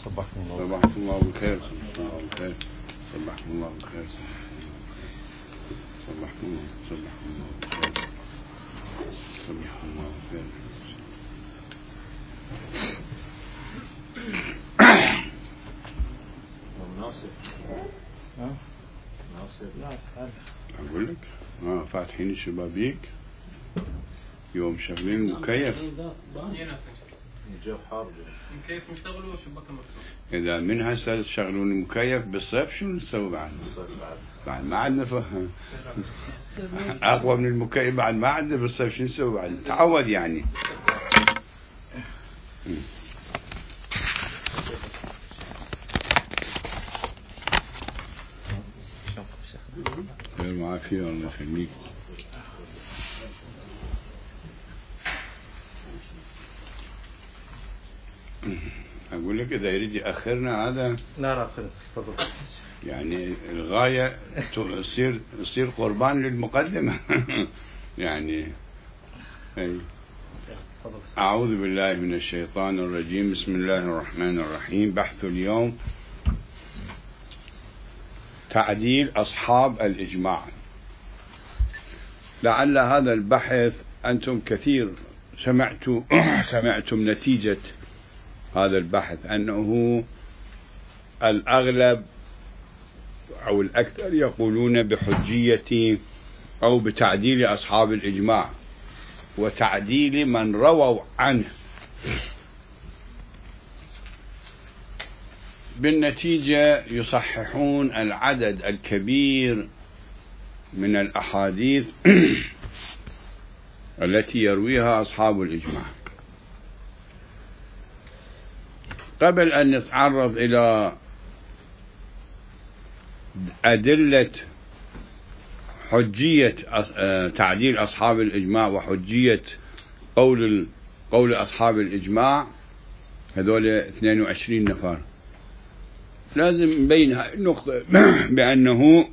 صبحكم الله بالخير. صبحكم الله بالخير. صبحكم الله بالخير. صبحكم الله بالخير. ناصر أقول لك فاتحين الشبابيك يوم شغلين المكيف. الجو حار، المكيف مشتغل وشباكه مفتوح. إذا من هسه تشغلون المكيف بالصيف شو نسوي بعد؟ بعد ما عندنا فهم أقوى من المكيف، بعد ما عندنا بالصيف شو نسوي بعد؟ تعود يعني. خير وعافية الله يخليك. أقول لك إذا يريد يأخرنا هذا لا تفضل. يعني الغاية تصير قربان للمقدمة. يعني أعوذ بالله من الشيطان الرجيم. بسم الله الرحمن الرحيم. بحث اليوم تعديل أصحاب الإجماع. لعل هذا البحث أنتم كثير سمعتم نتيجة هذا البحث، أنه الأغلب أو الأكثر يقولون بحجية أو بتعديل أصحاب الإجماع وتعديل من رووا عنه. بالنتيجة يصححون العدد الكبير من الأحاديث التي يرويها أصحاب الإجماع. قبل أن نتعرض إلى أدلة حجية تعديل أصحاب الإجماع وحجية قول أصحاب الإجماع هذول 22 نفر، لازم نبين هذه النقطة بأنه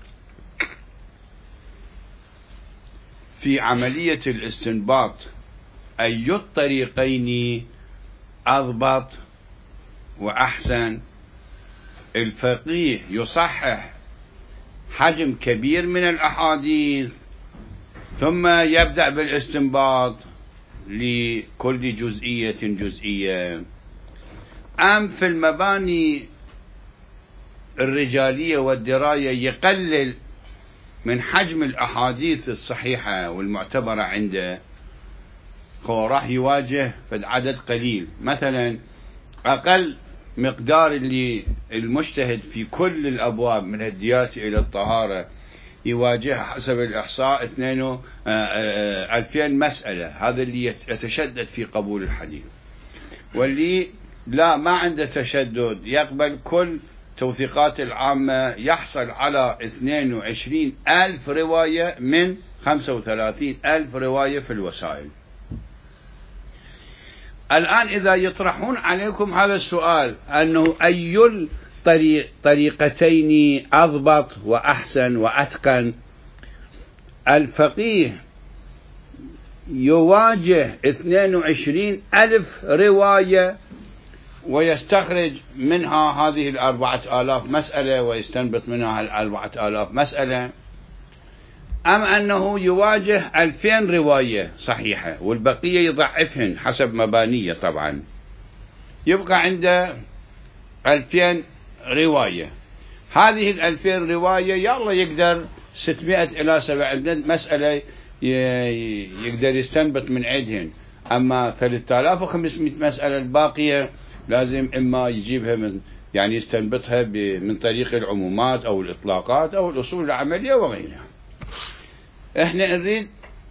في عملية الاستنباط أي الطريقين أضبط وأحسن. الفقيه يصحح حجم كبير من الأحاديث ثم يبدأ بالاستنباط لكل جزئية. أم في المباني الرجالية والدراية يقلل من حجم الأحاديث الصحيحة والمعتبرة عنده، راح يواجه عدد قليل. مثلا أقل مقدار اللي المجتهد في كل الأبواب من الديات إلى الطهارة يواجه حسب الإحصاء 2000 مسألة. هذا اللي يتشدد في قبول الحديث، واللي لا ما عنده تشدد يقبل كل توثيقات العامة يحصل على 22,000 رواية من 35,000 رواية في الوسائل. الآن إذا يطرحون عليكم هذا السؤال أنه أي الطريقتين أضبط وأحسن وأتقن، الفقيه يواجه 22,000 رواية ويستخرج منها هذه 4,000 مسألة ويستنبط منها 4,000 مسألة، أم أنه يواجه 2000 رواية صحيحة والبقية يضعفهن حسب مبانية. طبعا يبقى عنده 2000 رواية. هذه 2000 رواية يلا يقدر 600 إلى 700 مسألة يقدر يستنبط من عندهن، أما 3500 مسألة الباقية لازم إما يجيبها من يعني يستنبطها من طريق العمومات أو الإطلاقات أو الأصول العملية وغيرها. إحنا نريد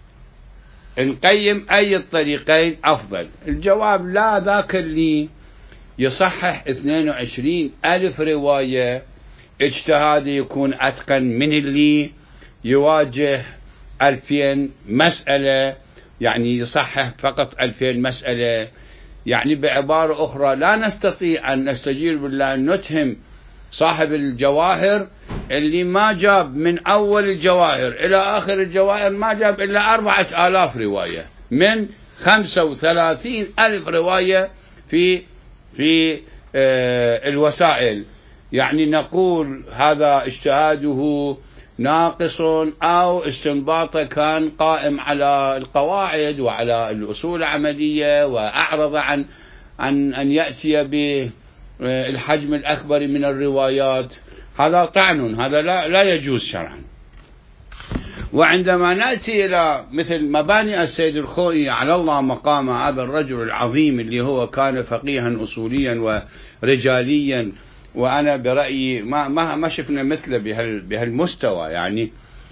نقيم أي الطريقين أفضل. الجواب لا، ذاك اللي يصحح 22,000 رواية اجتهاد يكون أتقن من اللي يواجه 2000 مسألة، يعني يصحح فقط 2000 مسألة. يعني بعبارة أخرى لا نستطيع أن نستجير بالله أن نتهم صاحب الجواهر اللي ما جاب من أول الجواهر إلى آخر الجواهر ما جاب إلا 4,000 رواية من 35,000 رواية في الوسائل، يعني نقول هذا اجتهاده ناقص أو استنباطه كان قائم على القواعد وعلى الأصول العملية وأعرض عن أن يأتي بالحجم الأكبر من الروايات، هذا طعن، هذا لا يجوز شرعا. وعندما نأتي إلى مثل مباني السيد الخوئي على الله مقام هذا الرجل العظيم اللي هو كان فقيها أصوليا ورجاليا، وأنا برأيي ما شفنا مثله بهالمستوى يعني،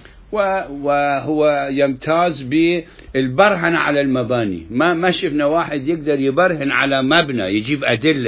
وهو يمتاز بالبرهن على المباني. ما شفنا واحد يقدر يبرهن على مبنى يجيب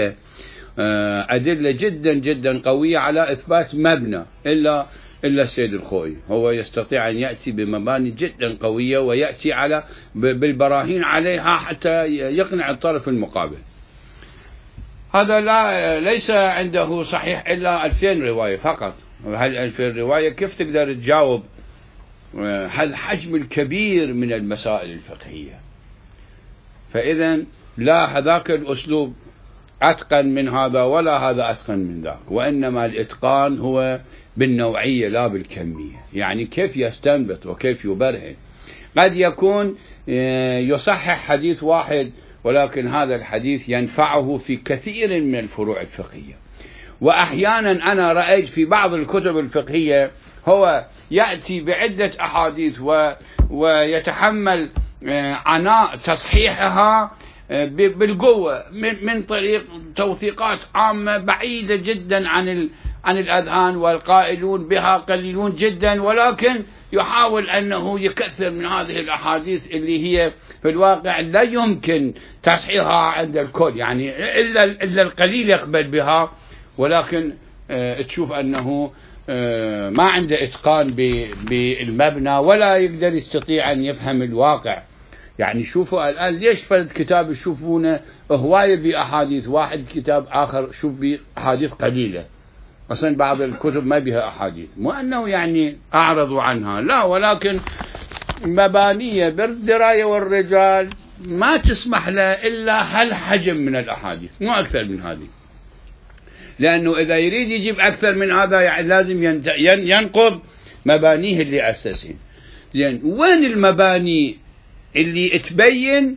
أدلة جدا جدا قوية على إثبات مبنى إلا السيد الخوئي. هو يستطيع أن يأتي بمباني جدا قوية ويأتي بالبراهين عليها حتى يقنع الطرف المقابل. هذا ليس عنده صحيح إلا 2000 رواية فقط. هل 2000 رواية كيف تقدر تجاوب هالحجم الكبير من المسائل الفقهية؟ فإذا لا هذاك الأسلوب أتقن من هذا ولا هذا أتقن من ذاك، وإنما الإتقان هو بالنوعية لا بالكمية. يعني كيف يستنبط وكيف يبرهن. قد يكون يصحح حديث واحد ولكن هذا الحديث ينفعه في كثير من الفروع الفقهية. وأحيانا أنا رأيت في بعض الكتب الفقهية هو يأتي بعدة أحاديث ويتحمل عناء تصحيحها بالقوة من طريق توثيقات عامة بعيدة جدا عن الأذهان، والقائلون بها قليلون جدا، ولكن يحاول أنه يكثر من هذه الأحاديث اللي هي في الواقع لا يمكن تصحيحها عند الكل، يعني إلا القليل يقبل بها، ولكن تشوف أنه ما عنده إتقان بالمبنى ولا يقدر يستطيع أن يفهم الواقع. يعني شوفوا الآن ليش فرد كتاب يشوفونه هواية بأحاديث، واحد كتاب آخر شوف بأحاديث قليلة، أصلا بعض الكتب ما بها أحاديث، مو أنه يعني أعرضوا عنها لا، ولكن مبانية بالدراية والرجال ما تسمح له إلا هالحجم من الأحاديث، مو أكثر من هذه. لأنه إذا يريد يجيب أكثر من هذا يعني لازم ينقض مبانيه اللي أسسين. زين، وين المباني اللي تبين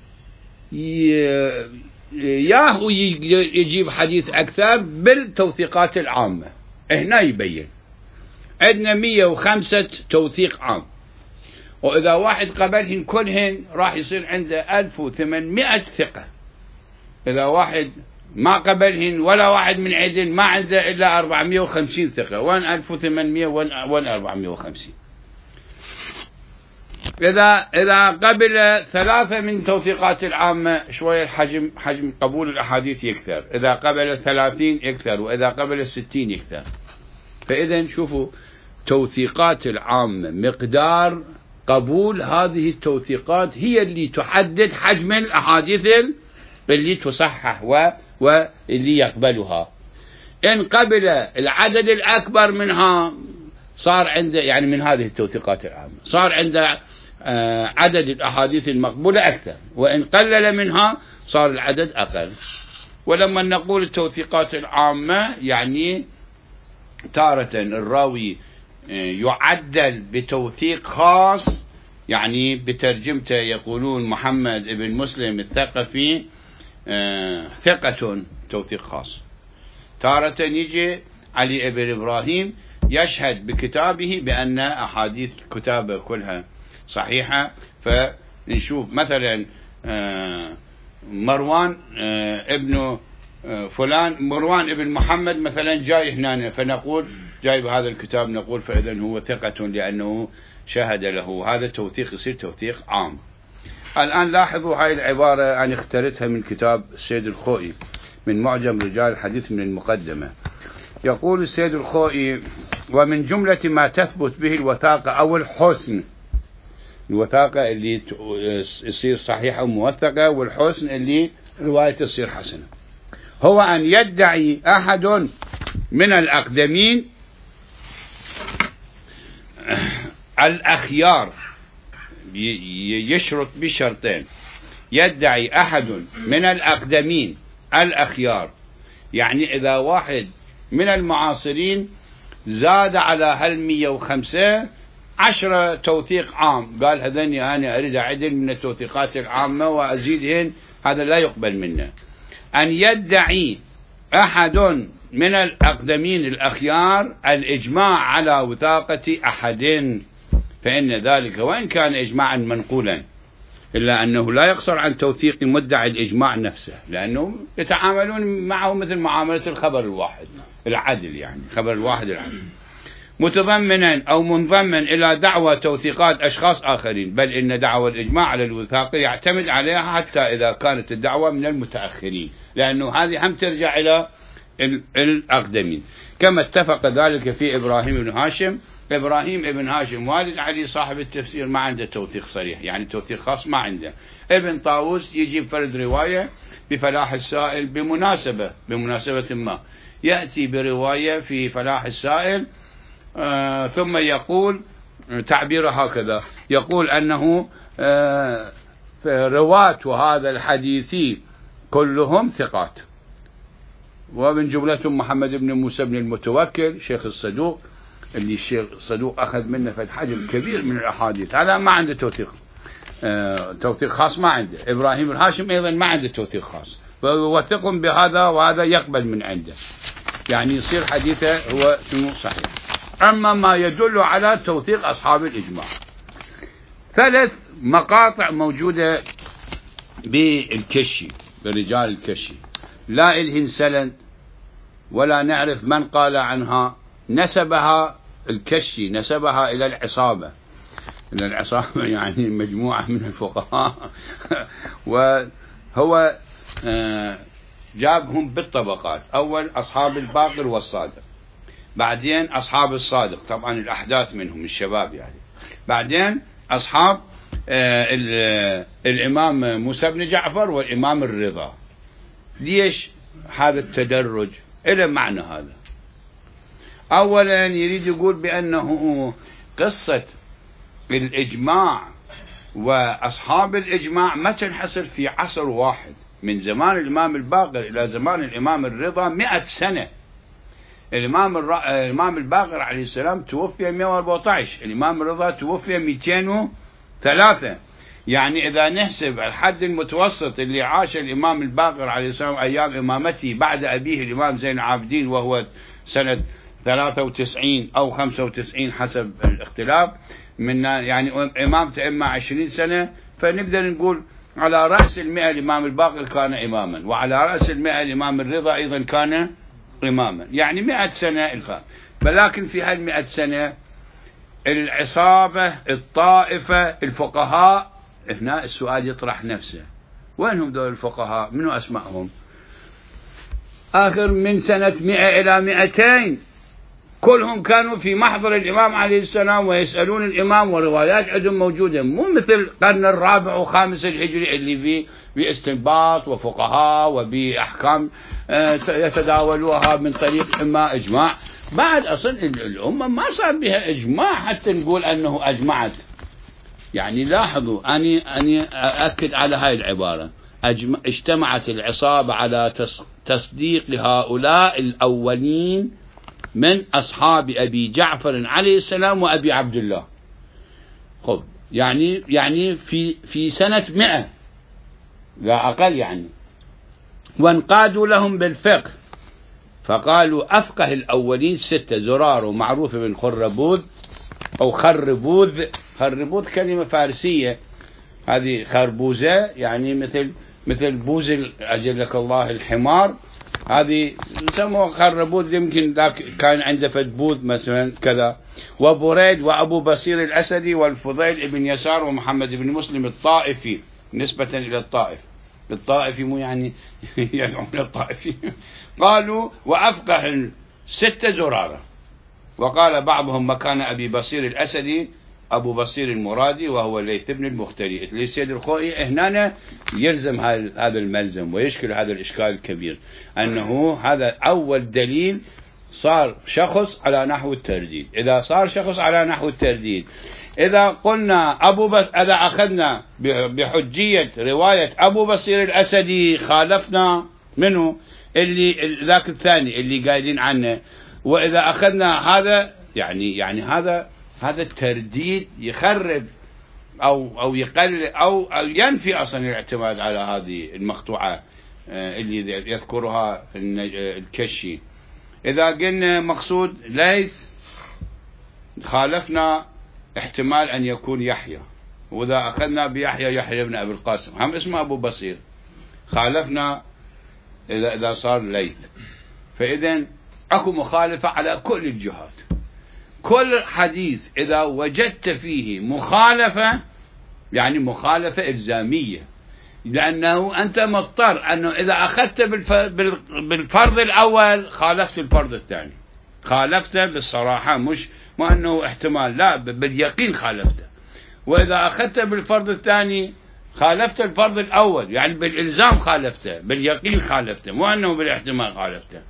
ياهو يجيب حديث أكثر بالتوثيقات العامة؟ هنا يبين عندنا 105 توثيق عام، وإذا واحد قبلهن كلهن راح يصير عنده 1800 ثقة. إذا واحد ما قبلهن ولا واحد من عدل ما عنده إلا 450 ثقة، وين 1800 وين 450. إذا قبل 3 من توثيقات العامة شوية حجم قبول الأحاديث يكثر، إذا قبل 30 يكثر، وإذا قبل 60 يكثر. فإذا شوفوا توثيقات العامة مقدار قبول هذه التوثيقات هي اللي تحدد حجم الأحاديث اللي تصحح واللي يقبلها. إن قبل العدد الأكبر منها صار عنده، يعني من هذه التوثيقات العامة صار عنده عدد الأحاديث المقبولة أكثر، وإن قلل منها صار العدد أقل. ولما نقول التوثيقات العامة يعني تارة الراوي يعدل بتوثيق خاص، يعني بترجمته يقولون محمد بن مسلم الثقفي ثقة، توثيق خاص. تارة يجي علي بن إبراهيم يشهد بكتابه بأن أحاديث كتابه كلها صحيحة، فنشوف مثلا مروان ابن فلان، مروان ابن محمد مثلا جاي هنا، فنقول جاي بهذا الكتاب، نقول فإذا هو ثقة لأنه شهد له. هذا توثيق يصير توثيق عام. الآن لاحظوا هاي العبارة أنا اخترتها من كتاب السيد الخوئي من معجم رجال الحديث من المقدمة. يقول السيد الخوئي: ومن جملة ما تثبت به الوثاقة أو الحسن، الوثاقة اللي يصير صحيحة وموثقة، والحسن اللي رواية تصير حسنة، هو أن يدعي أحد من الأقدمين الأخيار، يشرط بشرطين: يدعي أحد من الأقدمين الأخيار يعني إذا واحد من المعاصرين زاد على هال 105 10 توثيق عام، قال هذني أنا أريد أعدل من التوثيقات العامة وأزيدهن، هذا لا يقبل منه. أن يدعي أحد من الأقدمين الأخيار الإجماع على وثاقة أحد، فإن ذلك وإن كان إجماعا منقولا إلا أنه لا يقصر عن توثيق مدعي الإجماع نفسه، لأنهم يتعاملون معه مثل معاملة الخبر الواحد العدل، يعني خبر الواحد العدل، متضمنا أو منضما إلى دعوى توثيقات أشخاص آخرين، بل إن دعوى الإجماع على الوثاقة يعتمد عليها حتى إذا كانت الدعوة من المتأخرين، لأنه هذه هم ترجع إلى الأقدمين، كما اتفق ذلك في إبراهيم بن هاشم. إبراهيم ابن هاشم والد علي صاحب التفسير ما عنده توثيق صريح، يعني توثيق خاص ما عنده. ابن طاووس يجيب فرد رواية بفلاح السائل بمناسبة ما، يأتي برواية في فلاح السائل ثم يقول تعبيره هكذا، يقول أنه رواة هذا الحديث كلهم ثقات، ومن جملتهم محمد بن موسى بن المتوكل شيخ الصدوق، اللي الشيخ الصدوق أخذ منه في حجم كبير من الأحاديث، هذا ما عنده توثيق خاص ما عنده. إبراهيم الهاشم أيضا ما عنده توثيق خاص، فيوثقهم بهذا وهذا يقبل من عنده، يعني يصير حديثه هو صحيح. أما ما يدل على توثيق أصحاب الإجماع، 3 مقاطع موجودة بالكشي، برجال الكشي، لا إلهن سند ولا نعرف من قال عنها، نسبها الكشي نسبها إلى العصابة، يعني مجموعة من الفقهاء وهو جابهم بالطبقات، أول أصحاب الباقر والصادق، بعدين أصحاب الصادق طبعا الأحداث منهم الشباب يعني، بعدين أصحاب الإمام موسى بن جعفر والإمام الرضا. ليش هذا التدرج؟ إلى معنى هذا. أولا يريد يقول بأنه قصة الإجماع وأصحاب الإجماع ما تنحصر في عصر واحد، من زمان الإمام الباقر إلى زمان الإمام الرضا 100 سنة. الإمام الباقر عليه السلام توفي 114، الإمام الرضا توفي 203. يعني إذا نحسب الحد المتوسط اللي عاش الإمام الباقر عليه السلام أيام إمامته بعد أبيه الإمام زين العابدين وهو سنة 93 أو 95 حسب الاختلاف، من يعني إمامته إما 20 سنة، فنقدر نقول على رأس 100 الإمام الباقر كان إماما، وعلى رأس 100 الإمام الرضا أيضا كان إماما، يعني 100 سنة الخام. ولكن في هال 100 سنة العصابة الطائفة الفقهاء، هنا السؤال يطرح نفسه، وينهم دول الفقهاء؟ منو أسمائهم؟ آخر من سنة 100 إلى 200 كلهم كانوا في محضر الإمام عليه السلام ويسألون الإمام، وروايات عندهم موجودة، مو مثل القرن الرابع وخامس الهجري اللي فيه باستنباط وفقهاء وبأحكام يتداولوها من طريق إما إجماع. بعد أصل الأمة ما صار بها إجماع حتى نقول أنه أجمعت. يعني لاحظوا، أني أأكد على هاي العبارة، اجتمعت العصابة على تصديق هؤلاء الأولين من أصحاب أبي جعفر عليه السلام وأبي عبد الله. خب يعني في سنة 100 لا أقل يعني، وانقادوا لهم بالفقه، فقالوا أفقه الأولين 6: زرار ومعروف بن خربوذ أو خربوذ كلمة فارسية، هذه خربوزة يعني مثل بوز أجلك الله الحمار، هذه يسموها خربوذ، يمكن ذاك كان عنده فدبوذ مثلا كذا. وبريد وأبو بصير الأسدي والفضيل ابن يسار ومحمد بن مسلم الطائفي، نسبة إلى الطائفي مو يعني يدعون الطائفي. قالوا وأفقه 6 زرارة. وقال بعضهم مكان أبي بصير الأسدي أبو بصير المرادي وهو الليث بن المختري. السيد الخوئي هنا يلزم هذا الملزم ويشكل هذا الإشكال الكبير، أنه هذا أول دليل صار شخص على نحو الترديد. إذا صار شخص على نحو الترديد، إذا قلنا إذا أخذنا بحجية رواية أبو بصير الأسدي خالفنا منه اللي ذاك الثاني اللي قايلين عنه. وإذا أخذنا هذا يعني هذا الترديد يخرب أو يقلل أو ينفي أصلا الاعتماد على هذه المقطوعة اللي يذكرها الكشي. إذا قلنا مقصود ليث خالفنا احتمال أن يكون يحيى، وإذا أخذنا يحيى بن أبي القاسم هم اسمه أبو بصير، خالفنا إذا صار ليث. فإذا أكو مخالفة على كل الجهات. كل حديث إذا وجدت فيه مخالفة يعني مخالفة إلزامية، لأنه أنت مضطر أنه إذا أخذت بالفرض الأول خالفت الفرض الثاني، خالفته بالصراحة، مش ما أنه احتمال، لا باليقين خالفته. وإذا أخذت بالفرض الثاني خالفت الفرض الأول، يعني بالإلزام خالفته، باليقين خالفته، مو أنه بالاحتمال خالفته.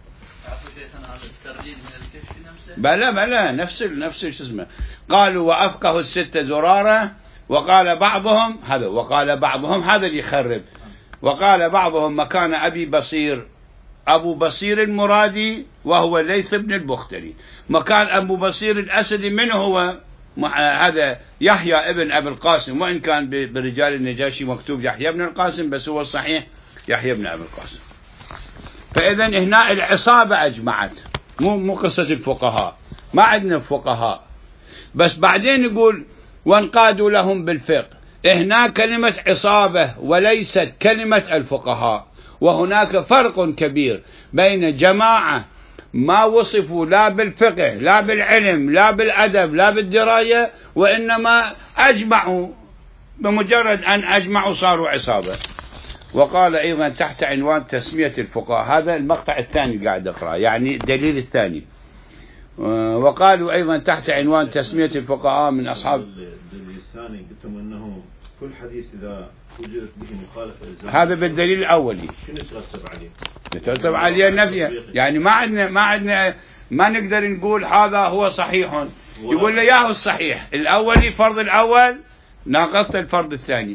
بلا نفس شو اسمه. قالوا وأفقه الستة زرارة، وقال بعضهم هذا اللي يخرب. وقال بعضهم مكان أبو بصير المرادي وهو ليث بن البختري. مكان أبو بصير الأسدي منه هو هذا يحيى ابن أبي القاسم، وإن كان برجال النجاشي مكتوب يحيى بن القاسم، بس هو الصحيح يحيى بن أبي القاسم. فإذا هنا العصابة أجمعت، مو قصة الفقهاء، ما عندنا فقهاء. بس بعدين يقول وانقادوا لهم بالفقه. هنا كلمة عصابة وليست كلمة الفقهاء. وهناك فرق كبير بين جماعة ما وصفوا لا بالفقه لا بالعلم لا بالأدب لا بالدراية، وإنما أجمعوا، بمجرد أن أجمعوا صاروا عصابة. وقال أيضا تحت عنوان تسمية الفقهاء، هذا المقطع الثاني قاعد أقرأ يعني الدليل الثاني. وقالوا أيضا تحت عنوان تسمية الفقهاء من أصحاب الدليل الثاني قلتم أنه كل حديث إذا وجدت به مخالفة هذا بالدليل الأولي شنو يترتب عليه؟ يترتب عليه النفي، يعني ما عندنا ما نقدر نقول هذا هو صحيح، يقول له ياهو الصحيح الأولي فرض الأول ناقضت الفرض الثاني.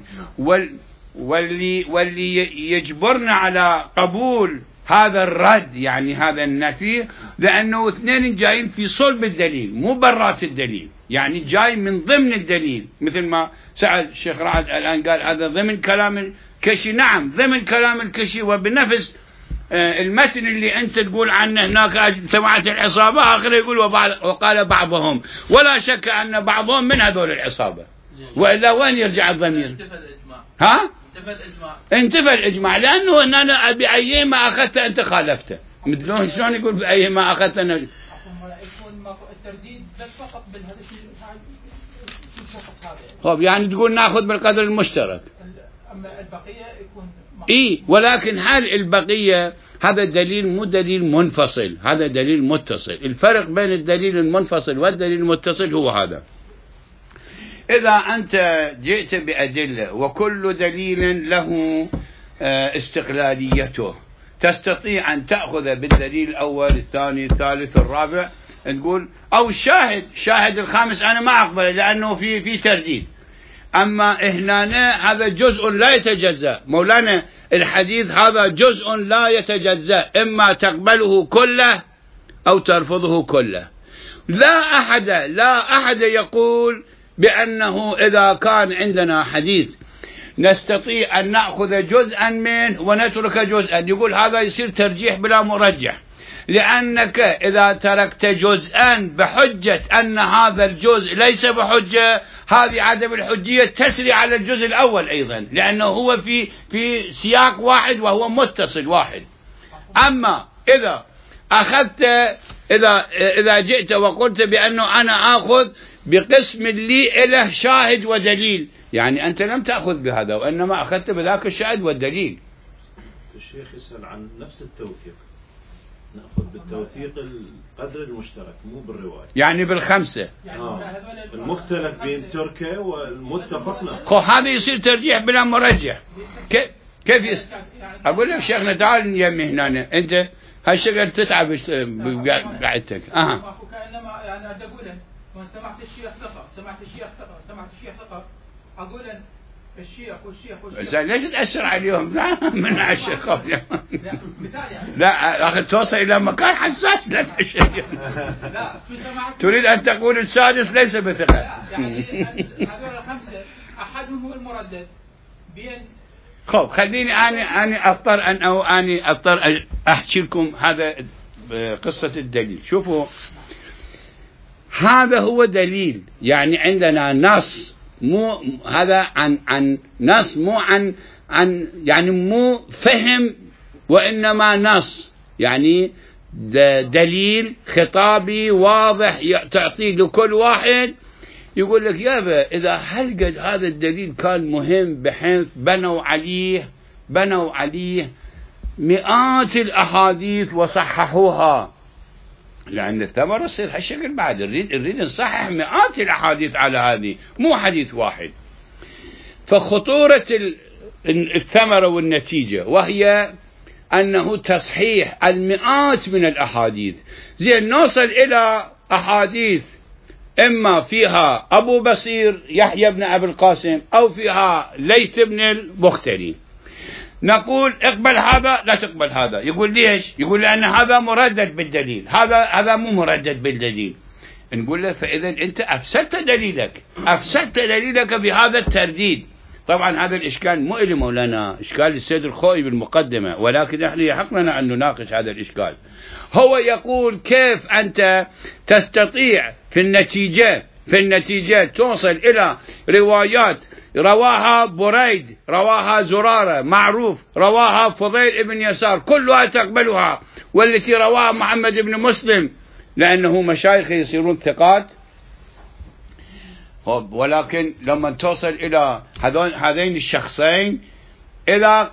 واللي يجبرنا على قبول هذا الرد يعني هذا النفي، لأنه اثنين جايين في صلب الدليل مو برات الدليل، يعني جاي من ضمن الدليل. مثل ما سأل الشيخ رعد الآن قال هذا ضمن كلام الكشي، نعم ضمن كلام الكشي، وبنفس المتن اللي أنت تقول عنه هناك اجتمعت العصابة، آخر يقول وقال بعضهم، ولا شك أن بعضهم من هذول العصابة، وإلا وين يرجع الضمير؟ ها؟ انتفى الإجماع، لأنه أنا بأي ما أخذت أنت خالفته. مثلون شلون يقول بأي ما أخذت أنا يكون ماكو الترديد بس فقط بالهذا الشيء طب يعني تقول ناخذ بالقدر المشترك، أما البقية يكون ولكن حال البقية هذا دليل مو دليل منفصل، هذا دليل متصل. الفرق بين الدليل المنفصل والدليل المتصل هو هذا. إذا أنت جئت بأدلة وكل دليل له استقلاليته، تستطيع أن تأخذ بالدليل الأول الثاني الثالث الرابع، تقول أو الشاهد الخامس أنا ما أقبله لأنه في ترديد. أما هنا هذا جزء لا يتجزأ، مولانا الحديث هذا جزء لا يتجزأ، إما تقبله كله أو ترفضه كله. لا أحد يقول بأنه إذا كان عندنا حديث نستطيع أن نأخذ جزءا منه ونترك جزءا، يقول هذا يصير ترجيح بلا مرجح، لأنك إذا تركت جزءا بحجة أن هذا الجزء ليس بحجة، هذه عدم الحجية تسري على الجزء الأول أيضا، لأنه هو في سياق واحد وهو متصل واحد. أما إذا أخذت إذا جئت وقلت بأنه أنا آخذ بقسم لي له شاهد ودليل، يعني أنت لم تأخذ بهذا وإنما أخذت بذاك الشاهد والدليل. الشيخ يسأل عن نفس التوثيق، نأخذ بالتوثيق القدر المشترك مو بالرواية، يعني بالخمسة المختلف بين تركه والمتفقنا. هذا يصير ترجيح بلا مرجح. كيف أقول لك شيخنا تعال يمي هنا، أنت هالشغل تتعب قاعدتك. كأنما يعني أقول سمعت الشيخ ثقة، سمعت الشيخ ثقة، أقول الشيخ والشيخ زين ليش تأثر عليهم؟ لا من الشيخ لا مثال يعني لا أخي توصل إلى مكان حساس لا تشيء. لا في سماعة تريد أن تقول السادس ليس بثقة. لا يعني هذول الخمسة أحدهم هو المردد بين. خب خليني أنا أضطر أحكي لكم هذا قصة الدليل. شوفوا هذا هو دليل، يعني عندنا نص مو هذا عن نص مو عن يعني مو فهم وإنما نص، يعني دليل خطابي واضح تعطيه لكل واحد. يقول لك يابا إذا هل قد هذا الدليل كان مهم بحيث بنوا عليه مئات الأحاديث وصححوها، لأن الثمرة تصير هالشكل بعد نريد نصحح مئات الأحاديث على هذه مو حديث واحد. فخطورة الثمرة والنتيجة وهي أنه تصحيح المئات من الأحاديث. زين نوصل إلى أحاديث إما فيها أبو بصير يحيى بن أبي القاسم أو فيها ليث بن البختري، نقول اقبل هذا لا تقبل هذا. يقول ليش؟ يقول لأن هذا مردد بالدليل، هذا مو مردد بالدليل. نقول له فإذا أنت أفسدت دليلك بهذا الترديد. طبعا هذا الإشكال مو إلي مولانا، إشكال السيد الخوئي بالمقدمة، ولكن نحن يحق لنا أن نناقش هذا الإشكال. هو يقول كيف أنت تستطيع في النتيجة توصل إلى روايات رواها بريد، رواها زرارة معروف، رواها فضيل ابن يسار، كلها تقبلها، والتي رواها محمد بن مسلم لأنه مشايخ يصيرون ثقات. ولكن لما توصل إلى هذين الشخصين إذا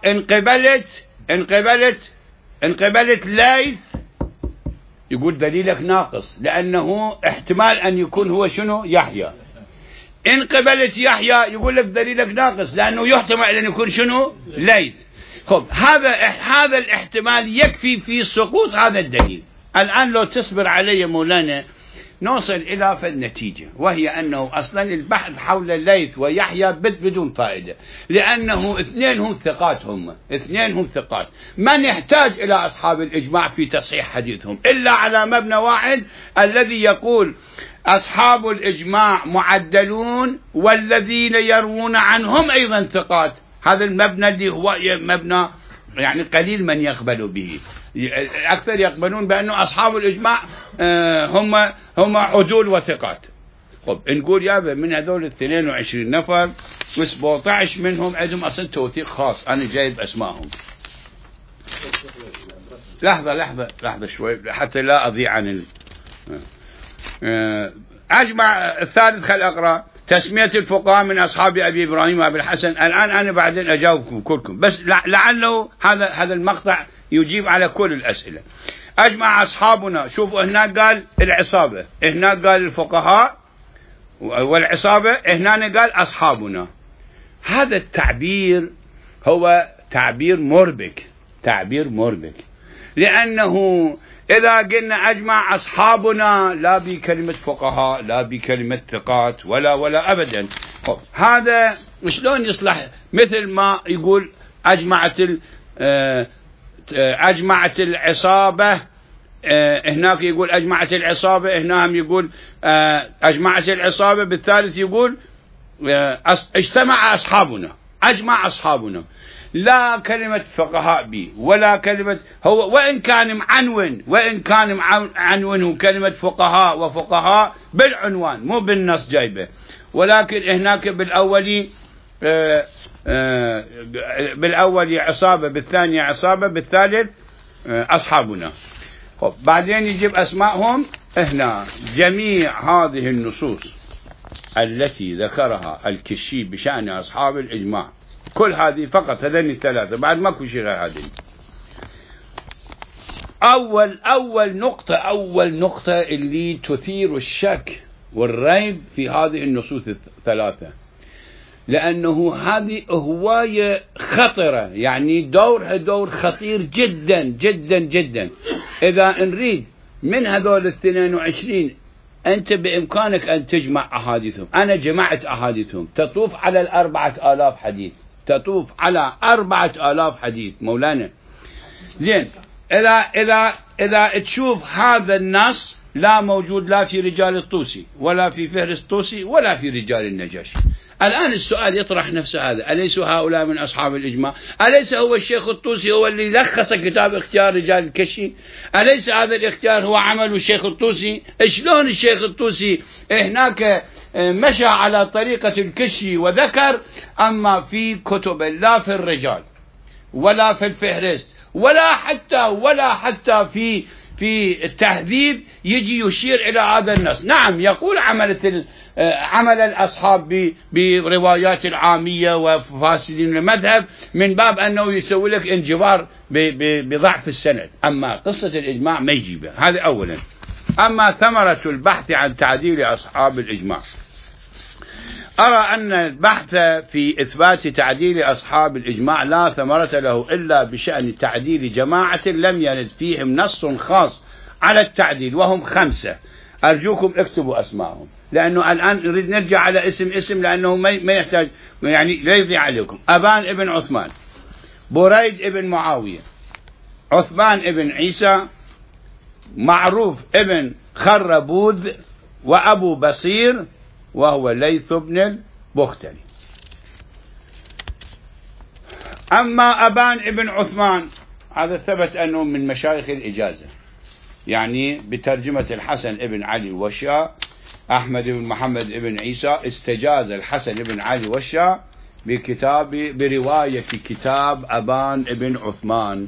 انقبلت ليث يقول دليلك ناقص، لأنه احتمال أن يكون هو شنو؟ يحيى. إن قبلت يحيى يقول لك دليلك ناقص، لأنه يحتمل أن يكون شنو؟ ليث. خب هذا الاحتمال يكفي في سقوط هذا الدليل. الآن لو تصبر علي مولانا نوصل إلى النتيجة، وهي أنه أصلا البحث حول الليث ويحيى بدون فائدة، لأنه اثنين هم ثقات. من يحتاج إلى أصحاب الإجماع في تصحيح حديثهم إلا على مبنى واحد الذي يقول أصحاب الإجماع معدلون والذين يروون عنهم أيضا ثقات. هذا المبنى اللي هو مبنى يعني قليل من يقبل به، أكثر يقبلون بأنه أصحاب الإجماع هم عدول وثقات. طب نقول يابا من هذول 22 نفر 17 منهم عندهم أصلا توثيق خاص، أنا جايب أسمائهم. لحظة شوي حتى لا أضيع عن أجمع الثالث. خل أقرأ تسمية الفقهاء من أصحاب أبي إبراهيم وأبي الحسن. الآن أنا بعدين أجاوبكم كلكم، بس لعله هذا المقطع يجيب على كل الأسئلة. أجمع أصحابنا، شوفوا هناك قال العصابة، هناك قال الفقهاء والعصابة، هنا قال أصحابنا. هذا التعبير هو تعبير مربك، لأنه إذا قلنا أجمع أصحابنا لا بكلمة فقهاء لا بكلمة ثقات ولا أبدا. هذا شلون يصلح؟ مثل ما يقول أجمعت العصابة، هناك يقول أجمعت العصابة، هناك يقول أجمعت العصابة، بالثالث يقول اجتمع أصحابنا، أجمع أصحابنا. لا كلمة فقهاء بي ولا كلمة هو، وإن كان عنونه كلمة فقهاء وفقهاء بالعنوان مو بالنص جايبه، ولكن هناك بالأول عصابة، بالثاني عصابة، بالثالث أصحابنا. بعدين يجيب أسمائهم هنا. جميع هذه النصوص التي ذكرها الكشي بشأن أصحاب الإجماع كل هذه فقط هذين الثلاثة، بعد ماكو شيء غير هذين. أول نقطة اللي تثير الشك والريب في هذه النصوص الثلاثة، لأنه هذه هواية خطرة، يعني دورها دور خطير جدا جدا جدا. إذا نريد من هذول 22 أنت بإمكانك أن تجمع أحاديثهم. أنا جمعت أحاديثهم تطوف على 4000 حديث، تطوف على 4000 حديث مولانا. زين، إذا تشوف هذا النص لا موجود لا في رجال الطوسي ولا في فهرس الطوسي ولا في رجال النجاشي. الآن السؤال يطرح نفسه، هذا أليس هؤلاء من أصحاب الإجماع؟ أليس هو الشيخ الطوسي هو اللي لخص كتاب اختيار رجال الكشي؟ أليس هذا الاختيار هو عمل الشيخ الطوسي؟ شلون الشيخ الطوسي هناك مشى على طريقة الكشي وذكر، أما في كتب لا في الرجال ولا في الفهرست ولا حتى في التهذيب يجي يشير إلى هذا النص. نعم يقول عمل الأصحاب بروايات العامية وفاسدين المذهب من باب أنه يسوي لك انجبار بضعف السند، أما قصة الإجماع ما يجيبها. هذا أولا. أما ثمرة البحث عن تعديل أصحاب الإجماع، أرى أن البحث في إثبات تعديل أصحاب الإجماع لا ثمرة له إلا بشأن تعديل جماعة لم يرد فيهم نص خاص على التعديل، وهم 5. أرجوكم اكتبوا أسماءهم، لأنه الآن نريد نرجع على اسم لأنه ما يحتاج، يعني لا يضيع عليكم. أبان ابن عثمان، بريد ابن معاوية، عثمان ابن عيسى، معروف ابن خربوذ، وأبو بصير وهو ليث بن البختري. أما أبان ابن عثمان هذا ثبت أنه من مشايخ الإجازة، يعني بترجمة الحسن ابن علي وشاء، أحمد بن محمد ابن عيسى استجاز الحسن ابن علي وشاء برواية كتاب أبان ابن عثمان،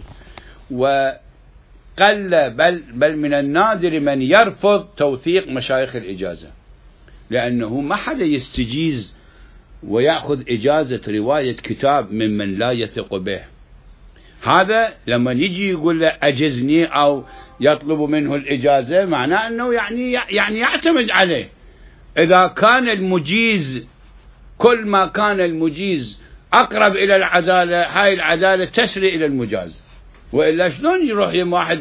وقل بل من النادر من يرفض توثيق مشايخ الإجازة، لأنه ما حدا يستجيز ويأخذ إجازة رواية كتاب ممن لا يثق به. هذا لما يجي يقول له أجزني أو يطلب منه الإجازة معناه أنه يعني يعتمد عليه. إذا كان المجيز كل ما كان المجيز أقرب إلى العدالة، هاي العدالة تسري إلى المجاز، وإلا شلون يروح يوم واحد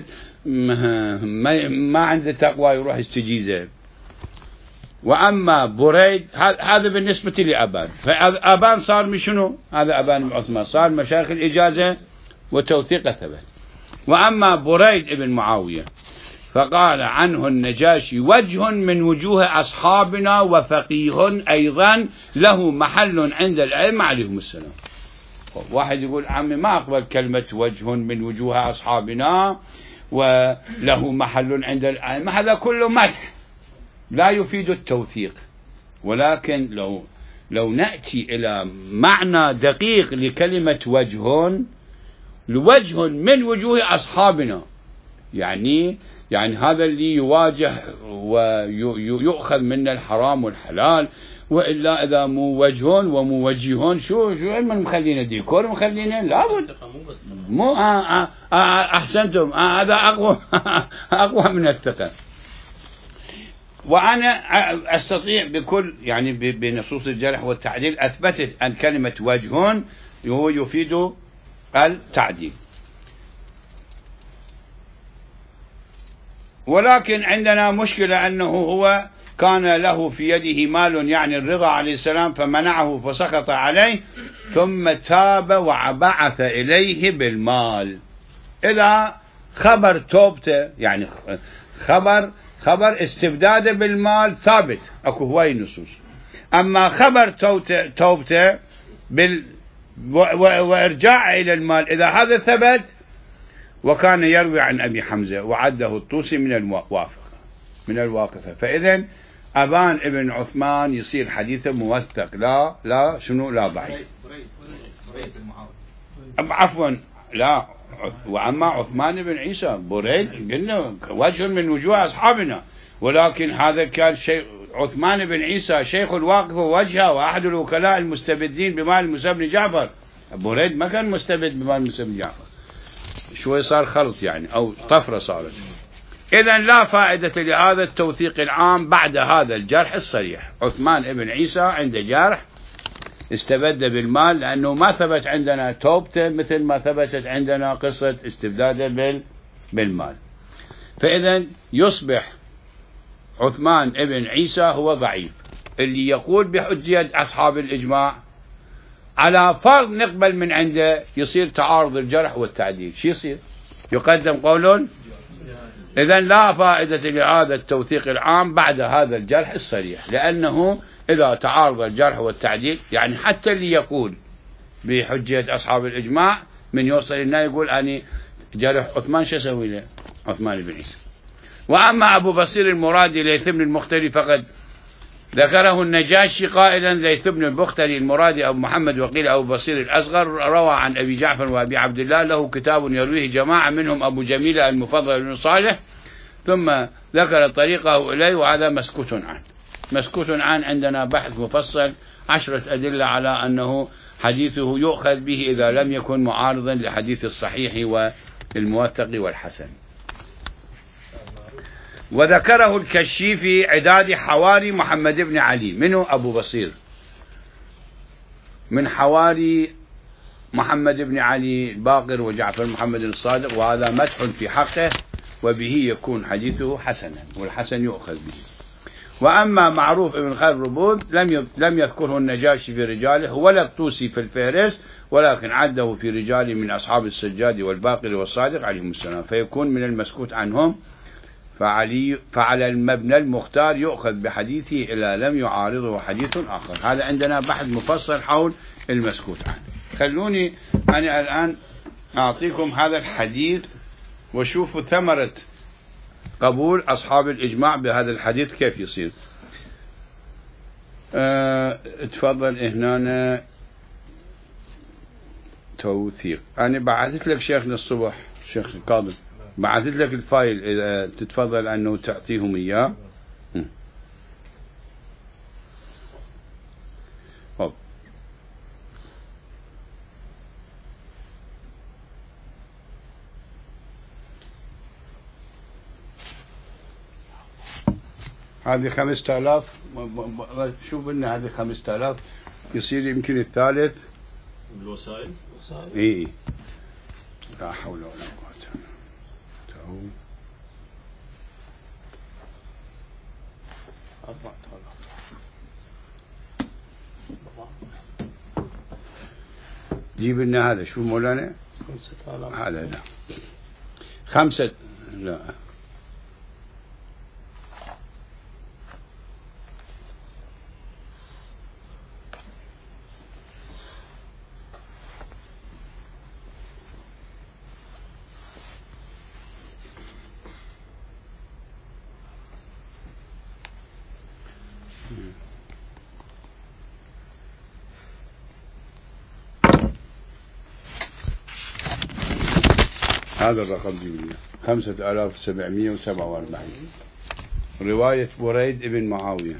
ما عنده تقوى يروح يستجيزه. وأما بريد هذا بالنسبة لأبان، فأبان صار من شنو؟ هذا أبان بن عثمان صار مشايخ الإجازة وتوثيق ثبت. وأما بريد ابن معاوية فقال عنه النجاشي وجه من وجوه أصحابنا وفقيه أيضا له محل عند الأئمة عليهم السلام. واحد يقول عمي ما أقبل كلمة وجه من وجوه أصحابنا وله محل عند الأئمة، هذا كله مدح لا يفيد التوثيق. ولكن لو نأتي إلى معنى دقيق لكلمة وجه من وجوه أصحابنا، يعني هذا اللي يواجه ويؤخذ منا الحرام والحلال، وإلا إذا مو وجهون ومو وجهون شو من مخلينا ديكور مخلينا لابد مو أحسنتم هذا أقوى من الثقة. وأنا أستطيع بكل يعني بنصوص الجرح والتعديل أثبتت أن كلمة وجهون هو يفيد التعديل. ولكن عندنا مشكلة أنه هو كان له في يده مال يعني الرضا عليه السلام فمنعه فسخط عليه ثم تاب وبعث إليه بالمال. إذا خبر توبته يعني خبر استبداده بالمال ثابت، اكو هواي نصوص. اما خبر توبته وارجاع الى المال اذا هذا ثبت، وكان يروي عن ابي حمزه وعده الطوسي من الواقفه، فاذا ابان ابن عثمان يصير حديثه موثق لا شنو لا ضعيف. عفوا لا. وأما عثمان بن عيسى بريد قلنا وجه من وجوه أصحابنا، ولكن هذا كان شيء عثمان بن عيسى شيخ الواقف ووجهه وأحد الوكلاء المستبدين بمال موسى بن جعفر. بريد ما كان مستبد بمال موسى بن جعفر، شوي صار خلط يعني أو طفرة صارت. إذن لا فائدة لهذا التوثيق العام بعد هذا الجرح الصريح. عثمان بن عيسى عند جرح استبد بالمال لأنه ما ثبت عندنا توبته مثل ما ثبتت عندنا قصة استبداده بالمال. فإذا يصبح عثمان ابن عيسى هو ضعيف. اللي يقول بحجية أصحاب الإجماع على فرض نقبل من عنده يصير تعارض الجرح والتعديل. شو يصير؟ يقدم قول. إذن لا فائدة لهذا التوثيق العام بعد هذا الجرح الصريح، لأنه إذا تعارض الجرح والتعديل يعني حتى اللي يقول بحجية أصحاب الإجماع من يوصل لنا يقول أني جرح عثمان شو أسوي له؟ عثمان بن عيسى. وأما أبو بصير المرادي ليث بن المختري فقد ذكره النجاشي قائلا: ليث بن المختري المرادي أبو محمد وقيل أبو بصير الأصغر، روى عن أبي جعفر وأبي عبد الله، له كتاب يرويه جماعة منهم أبو جميل المفضل بن صالح، ثم ذكر طريقه إليه، وهذا مسكوت عنه. مسكوت عنه عندنا بحث مفصل 10 أدلة على أنه حديثه يؤخذ به إذا لم يكن معارضا لحديث الصحيح والموثق والحسن. وذكره الكشي في عداد حواري محمد بن علي، منه أبو بصير من حواري محمد بن علي الباقر وجعفر محمد الصادق، وهذا مدح في حقه وبه يكون حديثه حسنا، والحسن يؤخذ به. وأما معروف ابن خير ربود لم يذكره النجاشي في رجاله ولا الطوسي في الفهرس، ولكن عده في رجال من أصحاب السجاد والباقر والصادق عليهم السلام، فيكون من المسكوت عنهم. فعلى المبنى المختار يؤخذ بحديثه إلا لم يعارضه حديث آخر. هذا عندنا بحث مفصل حول المسكوت عنه. خلوني أنا الآن أعطيكم هذا الحديث وشوفوا ثمرة قبول أصحاب الإجماع بهذا الحديث كيف يصير. تفضل هنا توثيق. أنا بعثت لك شيخنا الصبح، شيخ القاضي بعثت لك الفايل، إذا تتفضل أنه تعطيهم إياه. هذه 5000. شوف لنا هذه 5000 يصير يمكن الثالث بالوسائل. إيه لا حول ولا قوة. جيب لنا هذا. شو مولانا؟ 5000. هذا لا 5 لا هذا الرقم جيبنا 5747. رواية بريد ابن معاوية.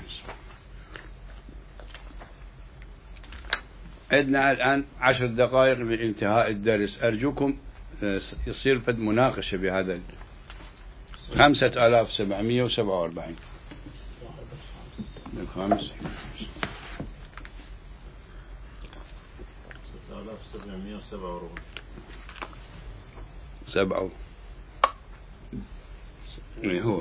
عندنا الآن 10 دقائق لانتهاء الدرس. أرجوكم يصير فد مناقشة بهذا. 5747 الخامس 7 هو.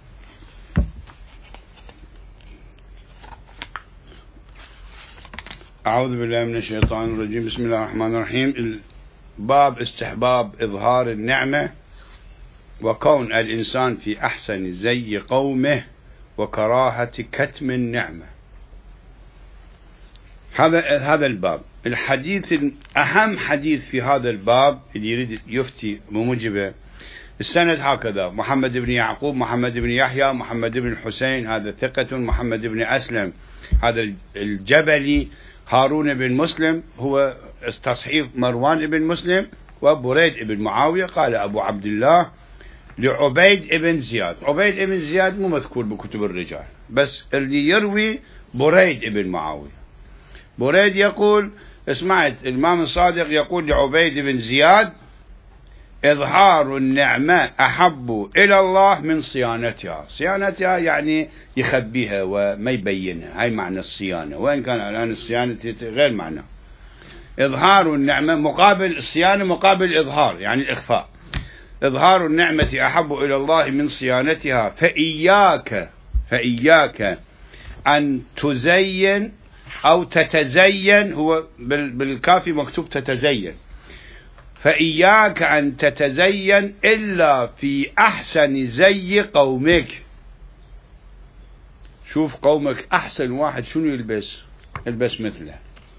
أعوذ بالله من الشيطان الرجيم. بسم الله الرحمن الرحيم. باب استحباب إظهار النعمة وكون الإنسان في أحسن زي قومه وكراهة كتم النعمة. هذا الباب. الحديث أهم حديث في هذا الباب اللي يريد يفتي بموجبه السند هكذا: محمد بن يعقوب، محمد بن يحيى، محمد بن الحسين هذا ثقة، محمد بن أسلم هذا الجبلي، هارون بن مسلم هو تصحيف مروان بن مسلم، وبريد بن معاوية. قال أبو عبد الله لعبيد بن زياد. عبيد بن زياد مو مذكور بكتب الرجال، بس اللي يروي بريد بن معاوية. بريد يقول، سمعت الإمام الصادق يقول لعبيد بن زياد: إظهار النعمة أحب إلى الله من صيانتها. صيانتها يعني يخبيها وما يبينها، هاي معنى الصيانة، وإن كان الآن الصيانة غير معنى. إظهار النعمة مقابل الصيانة، مقابل الإظهار يعني الإخفاء. إظهار النعمة أحب إلى الله من صيانتها، فإياك فإياك أن تزين أو تتزين، هو بالكافي مكتوب تتزين، فإياك أن تتزين إلا في أحسن زي قومك. شوف قومك أحسن واحد شنو يلبس مثله.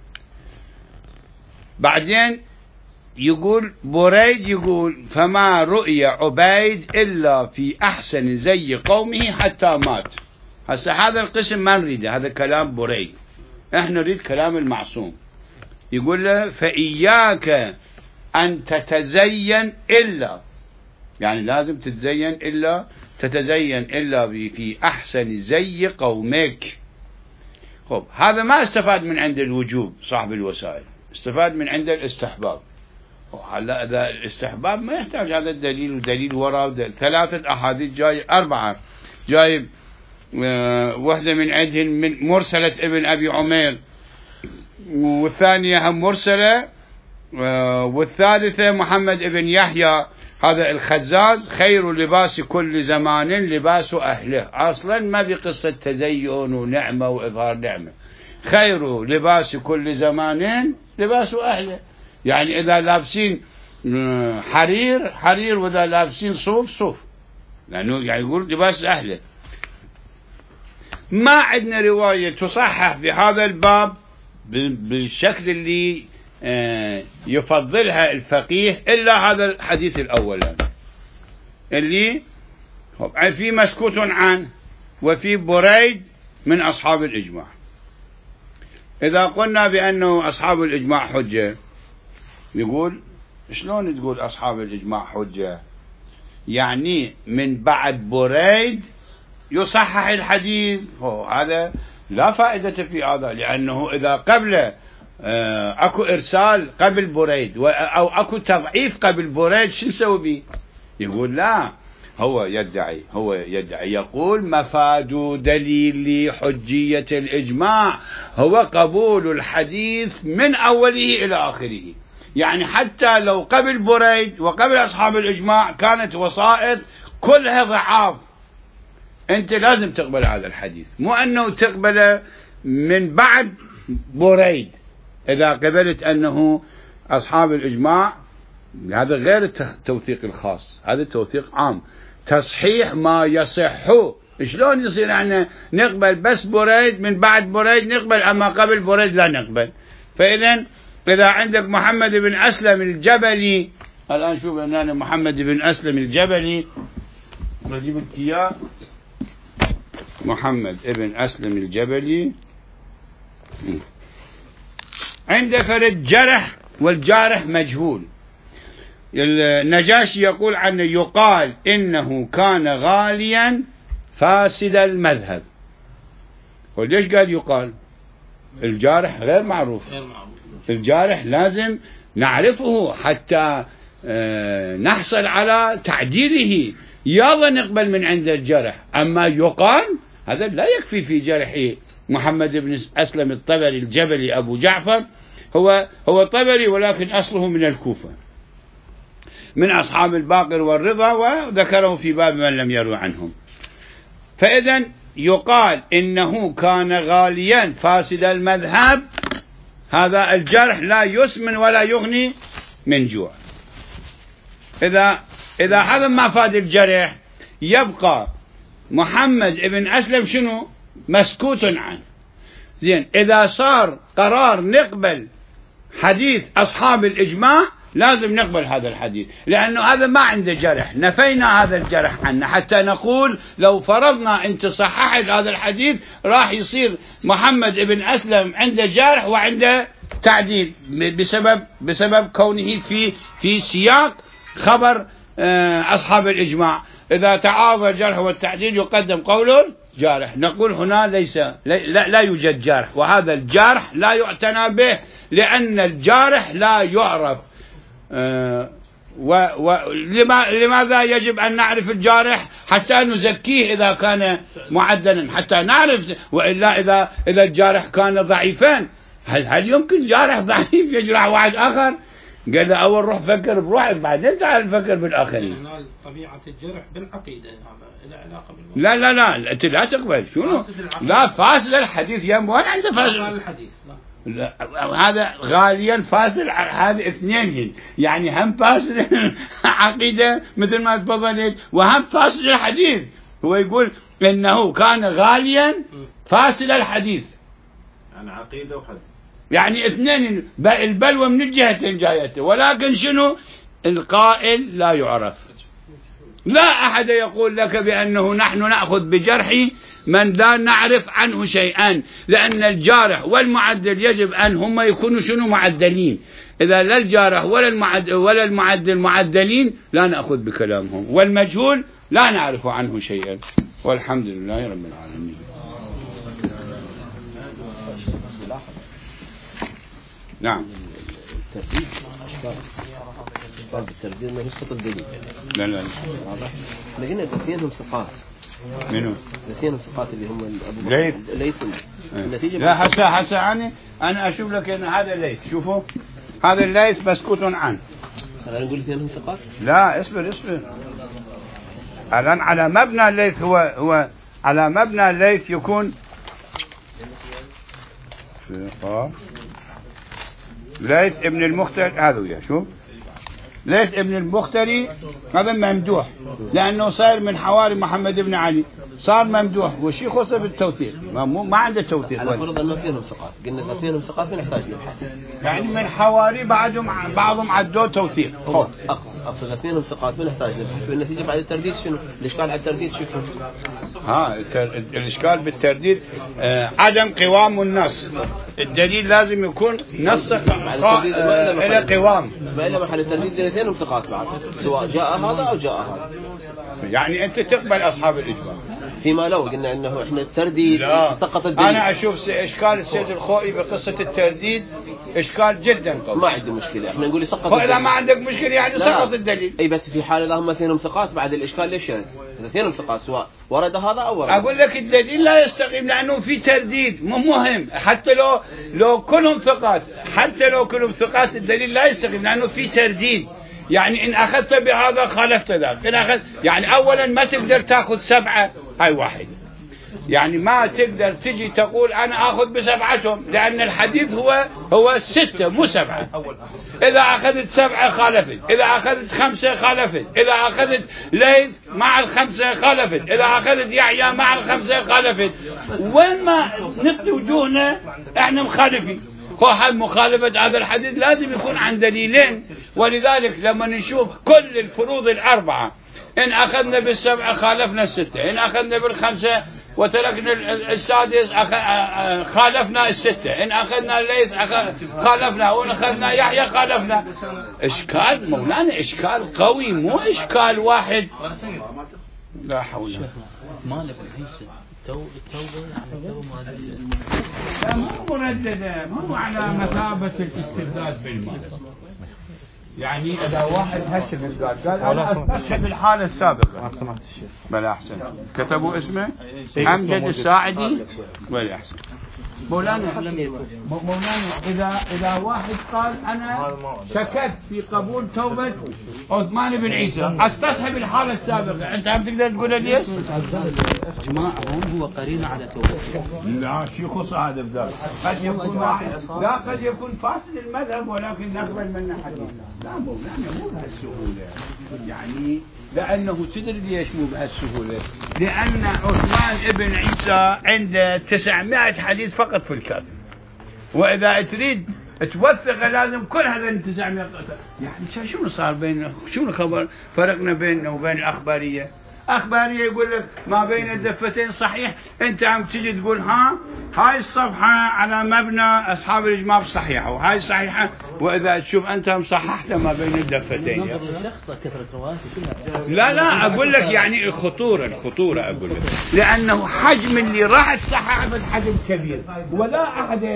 بعدين يقول بريد يقول فما رؤي عبيد إلا في أحسن زي قومه حتى مات. هسه هذا القسم ما نريده، هذا كلام بريد، احنا نريد كلام المعصوم. يقول له فإياك أن تتزين إلا، يعني لازم تتزين إلا تتزين إلا في أحسن زي قومك. خب هذا ما استفاد من عند الوجوب صاحب الوسائل، استفاد من عند الاستحباب. هلا إذا الاستحباب ما يحتاج هذا الدليل ودليل وراء 3 أحاديث جاي 4 جايب، واحدة من عندهم من مرسلة ابن أبي عمير، والثانية هم مرسلة، والثالثة محمد ابن يحيى هذا الخزاز خير لباس كل زمان لباس أهله. أصلا ما بقصة تزين ونعمة وإظهار نعمة، خير لباس كل زمان لباس أهله، يعني إذا لابسين حرير حرير وإذا لابسين صوف صوف، لأنه يعني يقول لباس أهله. ما عندنا رواية تصحح بهذا الباب بالشكل اللي يفضلها الفقيه إلا هذا الحديث الأول اللي في مسكوت عنه وفي بريد من أصحاب الإجماع. إذا قلنا بأنه أصحاب الإجماع حجة، يقول شلون تقول أصحاب الإجماع حجة؟ يعني من بعد بريد يصحح الحديث، هذا لا فائدة في هذا، لأنه إذا قبل أكو إرسال قبل بريد أو أكو تضعيف قبل بريد شو نسوي به؟ يقول لا، هو يدعي يقول مفاد دليل حجية الإجماع هو قبول الحديث من أوله إلى آخره. يعني حتى لو قبل بريد وقبل أصحاب الإجماع كانت وسائط كلها ضعاف، أنت لازم تقبل هذا الحديث، مو أنه تقبل من بعد بريد. إذا قبلت أنه أصحاب الإجماع هذا غير التوثيق الخاص، هذا التوثيق عام، تصحيح ما يصح. شلون يصير يعني نقبل بس بريد من بعد بريد نقبل، أما قبل بريد لا نقبل؟ إذا عندك محمد بن أسلم الجبلي، الآن شوف أنا محمد بن أسلم الجبلي نجيب لك إياه، محمد بن أسلم الجبلي عنده فرد جرح والجارح مجهول. النجاشي يقول عنه يقال إنه كان غاليا فاسد المذهب. وليش قال يقال؟ الجارح غير معروف، الجارح لازم نعرفه حتى نحصل على تعديله، يلا نقبل من عند الجرح. أما يقال هذا لا يكفي في جرحه. محمد بن أسلم الطبري الجبلي أبو جعفر هو طبري ولكن أصله من الكوفة، من أصحاب الباقر والرضا، وذكره في باب من لم يروي عنهم. فإذا يقال إنه كان غاليا فاسد المذهب، هذا الجرح لا يسمن ولا يغني من جوع. إذا هذا ما فاد الجرح يبقى محمد بن أسلم شنو؟ مسكوت عنه. زين، إذا صار قرار نقبل حديث أصحاب الإجماع لازم نقبل هذا الحديث، لأنه هذا ما عنده جرح، نفينا هذا الجرح عنه حتى نقول لو فرضنا أنت صححت هذا الحديث راح يصير محمد بن أسلم عنده جرح وعنده تعديل بسبب كونه في سياق خبر أصحاب الإجماع. إذا تعارض الجرح والتعديل يقدم قول جارح. نقول هنا لا يوجد جارح، وهذا الجارح لا يعتنى به، لأن الجارح لا يعرف. لماذا يجب أن نعرف الجارح؟ حتى نزكيه إذا كان معدلا، حتى نعرف. وإلا إذا الجارح كان ضعيفا، هل يمكن جارح ضعيف يجرح واحد آخر؟ قال له أول روح فكر بروحك بعدين تعال فكر بالآخرين. طبيعة الجرح بالعقيدة هذا له علاقة لا لا لا أنت لا تقبل شنو؟ لا فاصل الحديث يا وين عنده فاصل الحديث لا. هذا غاليا فاصل هذا اثنين يعني هم فاصل عقيدة مثل ما تفضلت وهم فاصل الحديث. هو يقول إنه كان غاليا فاصل الحديث يعني عقيدة وحديث يعني اثنين البلوى من الجهتين جايته ولكن شنو القائل لا يعرف. لا أحد يقول لك بأنه نحن نأخذ بجرح من لا نعرف عنه شيئا لأن الجارح والمعدل يجب أن هم يكونوا شنو معدلين. إذا لا الجارح ولا المعدل معدلين لا نأخذ بكلامهم والمجهول لا نعرف عنه شيئا والحمد لله رب العالمين. نعم بالترديد انه يسقط الدليل. لا لا واضح. لقينا الاثنينهم ثقات. منو؟ الاثنينهم ثقات اللي هم ابو ليث. ليث. النتيجه لا هسه انا اشوف لك ان هذا ليث. شوفوا هذا الليث مسكوت عنه. انا نقول اثنينهم ثقات. لا اصبر الان على مبنى الليث هو على مبنى الليث يكون ليث ابن المختري. هذا وياه شوف ليث ابن المختري هذا ممدوح لأنه صار من حواري محمد بن علي صار ممدوح وشي خصه بالتوثيق ما عنده توثيق. على فرض أنه اثنينهم ثقات قلنا اثنينهم ثقات بنحتاج نبحث يعني من حواري بعضهم عدوا توثيق. أقصد اثنينهم ثقات بنحتاج نبحث بالنتيجة بعد الترديد شنو الإشكال على الترديد شوفوا الإشكال بالترديد عدم قوام النص. الدليل لازم يكون نص إلى قوام ما إلا محل الترديد الاثنينهم ثقات بعد سواء جاء هذا أو جاء هذا. يعني أنت تقبل أصحاب الإجماع فيما لو قلنا إنه إحنا الترديد سقط الدليل. أنا أشوف إشكال السيد الخوئي بقصة الترديد إشكال جدا قوي. ما عندي مشكلة إحنا نقول سقط الدليل. وإذا ما عندك مشكلة يعني سقط الدليل. أي بس في حال إذا هم اثنينهم ثقات بعد الإشكال ليش يعني إذا اثنينهم ثقات سواء ورد هذا أو ورد. أقول لك الدليل لا يستقيم لأنه في ترديد مهم حتى لو كلهم ثقات حتى لو كلهم ثقات الدليل لا يستقيم لأنه في ترديد. يعني إن أخذت بهذا خالفت ذاك إن أخذ يعني أولا ما تقدر تأخذ 7 هاي واحد يعني ما تقدر تجي تقول أنا أخذ ب7 لأن الحديث هو 6 مو 7. إذا أخذت 7 خالفت إذا أخذت 5 خالفت إذا أخذت ليث مع 5 خالفت إذا أخذت يحيى مع 5 خالفت. وين ما نقطي وجوهنا إحنا مخالفين. مخالفة هذا الحديث لازم يكون عن دليلين. ولذلك لما نشوف كل الفروض ال4 إن أخذنا بال7 خالفنا ال6 إن أخذنا بال5 وتركنا السادس خالفنا ال6 إن أخذنا الليث خالفنا وإن أخذنا يحيى خالفنا. إشكال مولانا إشكال قوي مو إشكال واحد. لا حول ولا مالك الحيسة التوبة لا مو مرددة مو على مثابة الاستبداد بالمال. يعني إذا واحد هشم قال أنا أستشهد الحالة السابقة بلا أحسن كتبوا اسمه أمجد الساعدي بلا أحسن. مولانا إذا واحد قال أنا شككت في قبول توبة عثمان بن عيسى استصحب الحالة السابقة أنت هم تقدر تقول ليش؟ هو قرين على توبته. لا شو يخص هذا بذلك قد يكون واحد لا قد يكون فاسد المذهب ولكن نقبل منه حديث. لا مولانا مو بهالسهولة يعني لأنه تدري ليش مو بهالسهولة لأن عثمان بن عيسى عنده 900 حديث فقط في الكافي وإذا تريد توثق لازم كل هذا 900 يعني شنو صار بين شنو خبر فرقنا بيننا وبين الأخبارية. أخبارية يقول لك ما بين الدفتين صحيح أنت عم تجي تقول هاي الصفحة على مبنى أصحاب الإجماع صحيحة وهاي صحيحة وإذا تشوف أنت مصححتها ما بين الدفتين يعني. لا أقول لك يعني الخطورة أقول لك لأنه حجم اللي راح تصحح بالحجم كبير ولا أحد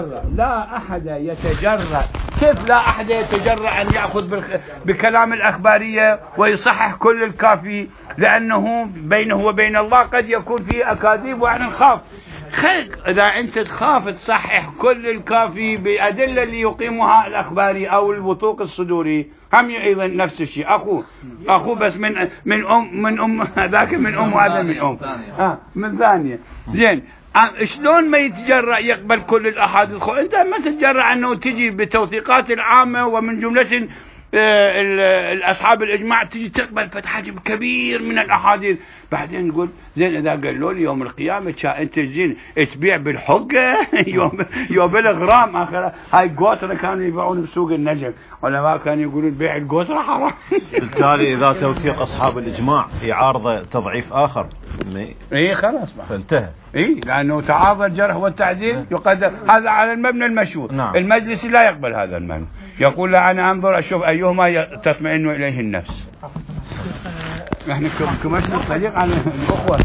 يتجرأ كيف لا أحد يتجرأ أن يأخذ بكلام الأخبارية ويصحح كل الكافي لأنه بينه وبين الله قد يكون فيه أكاذيب وعن نخاف. إذا أنت تخاف تصحح كل الكافي بأدلة اللي يقيمها الأخباري أو الوثوق الصدوري، هم أيضا نفس الشيء. أخو بس من أم ذاك من أم وهذا من أم من ثانية. زين شلون ما يتجرأ يقبل كل الأحاديث؟ أنت ما تتجرأ أنه تجي بتوثيقات العامة ومن جملة الأصحاب الإجماع تجي تقبل حجم كبير من الأحاديث، بعدين نقول زين إذا قالوا لي يوم القيامة أنت زين تبيع بالحقة يوم بالغرام آخر. هاي قوترة كانوا يبيعون بسوق النجم، علماء كانوا يقولون بيع القوترة حرام. بالتالي إذا توثيق أصحاب الإجماع يعارض تضعيف آخر خلاص فانتهى. لأنه تعارض الجرح والتعديل يقدر هذا على المبنى المشهور. نعم. المجلس لا يقبل هذا المبنى، يقول له أنا أنظر أشوف أيهما تطمئن إليه النفس. احنا كمشنا طريق عن الأخوة.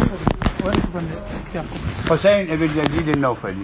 حسين ابن يزيد النوفلي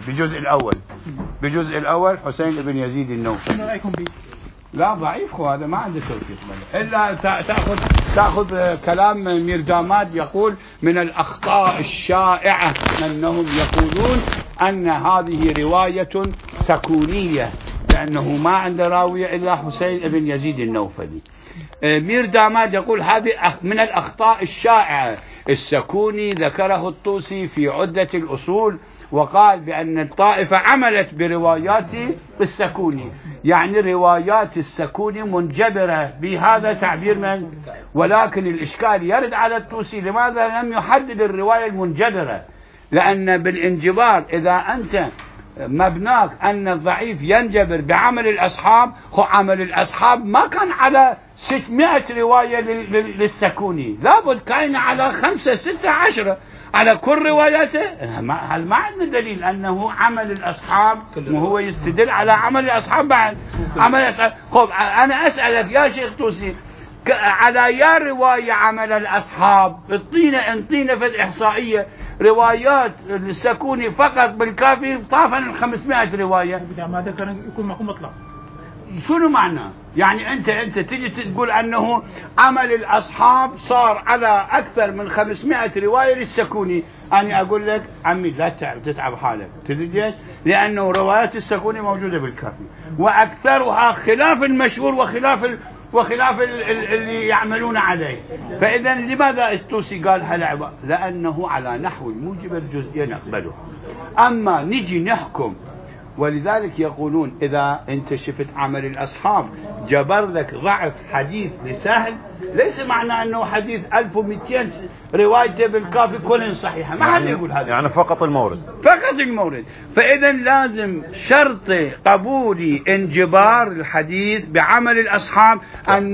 بجزء الأول حسين ابن يزيد النوفلي. لا ضعيف هذا ما عنده توثيق إلا تأخذ كلام ميرداماد يقول من الأخطاء الشائعة أنهم يقولون أن هذه رواية سكونية لأنه ما عنده راوية إلا حسين ابن يزيد النوفلي. ميرداماد يقول هذه من الأخطاء الشائعة. السكوني ذكره الطوسي في عدة الأصول وقال بأن الطائفة عملت بروايات السكوني، يعني روايات السكوني منجبرة بهذا تعبير من، ولكن الإشكال يرد على الطوسي لماذا لم يحدد الرواية المنجبرة؟ لأن بالانجبار إذا أنت مبناك أن الضعيف ينجبر بعمل الأصحاب، عمل الأصحاب ما كان على 600 رواية للسكوني، لابد كان على 5 6 10 على كل رواياته. هل ما عندنا دليل أنه عمل الأصحاب وهو يستدل على عمل الأصحاب بعد عمل الأصحاب. أنا أسألك يا شيخ طوسي على يا رواية عمل الأصحاب انطينا في الإحصائية روايات السكوني فقط بالكافي طافا 500 رواية. هذا كان يكون معكم مطلق. شنو معناه؟ يعني أنت تجي تقول أنه عمل الأصحاب صار على أكثر من 500 رواية للسكوني. أنا أقول لك عمي لا تتعب حالك، تدري ليش؟ لأنه روايات السكوني موجودة بالكافي وأكثرها خلاف المشهور وخلاف اللي يعملون عليه. فإذا لماذا الطوسي قال هالعبارة؟ لأنه على نحو الموجب الجزئي نقبله، أما نجي نحكم. ولذلك يقولون إذا أنت شفت عمل الأصحاب جبر لك ضعف حديث لسهل، ليس معنى أنه حديث 1200 روايته بالكافي كلها صحيحة، ما حد يقول هذا، يعني فقط المورد. فإذا لازم شرط قبول انجبار الحديث بعمل الأصحاب أن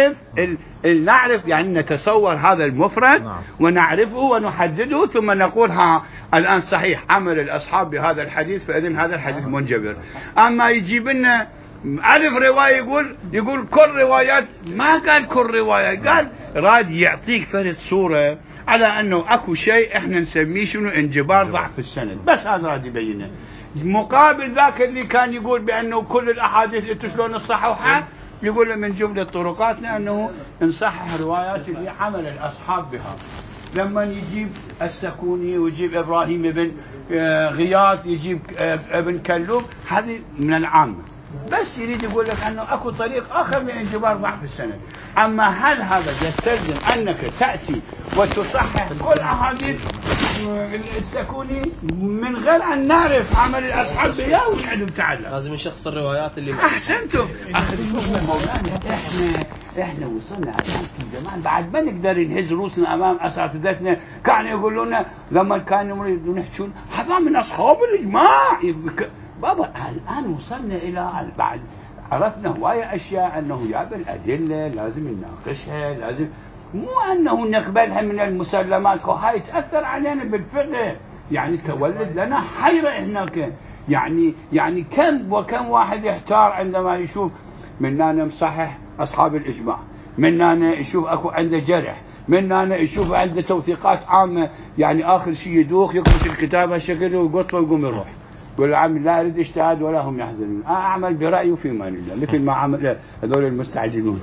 نعرف يعني نتصور هذا المفرد ونعرفه ونحدده ثم نقول الآن صحيح عمل الأصحاب بهذا الحديث، فإذن هذا الحديث منجبر. أما يجيب لنا 1000 رواية يقول كل روايات، ما قال كل رواية، قال راد يعطيك فرد صورة على أنه أكو شيء إحنا نسميه شنو انجبار ضعف السند، بس هذا راد يبينه. مقابل ذاك اللي كان يقول بأنه كل الأحاديث اللي شلون الصحوحة يقول من جملة طرقاتنا أنه نصحح روايات اللي عمل الأصحاب بها. لما يجيب السكوني ويجيب إبراهيم بن غياث يجيب ابن كلوب، هذه من العامة، بس يريد يقول لك أنه أكو طريق آخر من انجبار ضعف السند. أما هل هذا يستلزم أنك تأتي وتصحح كل أحاديث السكوني من غير أن نعرف عمل الأصحاب بها ونعلم تعالى؟ لازم نشخص الروايات اللي أحسنتم. مولانا إحنا وصلنا الآن في زمان بعد ما نقدر نهز روسنا أمام أساتذتنا. كانوا يقولون لما كانوا يريدون يحكون هذا من أصحاب الإجماع. بابا الآن وصلنا إلى بعد عرفنا هواية أشياء أنه جاب الأدلة لازم نناقشها، لازم مو أنه نقبلها من المسلمات، هاي تأثر علينا بالفقه، يعني تولد لنا حيرة هناك. يعني كم وكم واحد يحتار عندما يشوف منا مصحح أصحاب الإجماع، منا يشوف أكو عنده جرح، منا يشوف عنده توثيقات عامة، يعني آخر شيء يدوخ يقص الكتاب هالشكل ويقصه ويقوم يروح يقول عمي لا أريد اجتهاد ولا هم يحزنون، أعمل برأيه في مان الله مثل ما عمل هذول المستعجلون.